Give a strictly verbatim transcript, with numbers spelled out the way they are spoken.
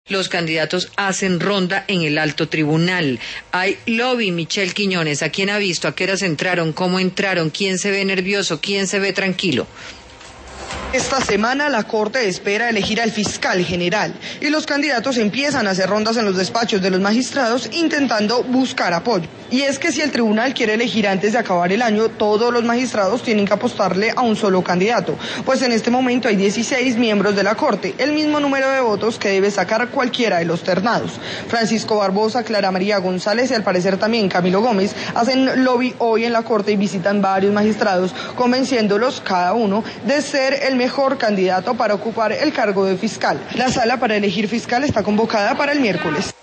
Los candidatos hacen ronda en el alto tribunal. Hay lobby, Michelle Quiñones. ¿A quién ha visto? ¿A qué horas entraron? ¿Cómo entraron? ¿Quién se ve nervioso? ¿Quién se ve tranquilo? Esta semana la Corte espera elegir al fiscal general y los candidatos empiezan a hacer rondas en los despachos de los magistrados intentando buscar apoyo. Y es que si el tribunal quiere elegir antes de acabar el año, todos los magistrados tienen que apostarle a un solo candidato, pues en este momento hay dieciséis miembros de la Corte, el mismo número de votos que debe sacar cualquiera de los ternados. Francisco Barbosa, Clara María González y al parecer también Camilo Gómez hacen lobby hoy en la Corte y visitan varios magistrados, convenciéndolos cada uno de ser el mejor candidato para ocupar el cargo de fiscal. La sala para elegir fiscal está convocada para el miércoles.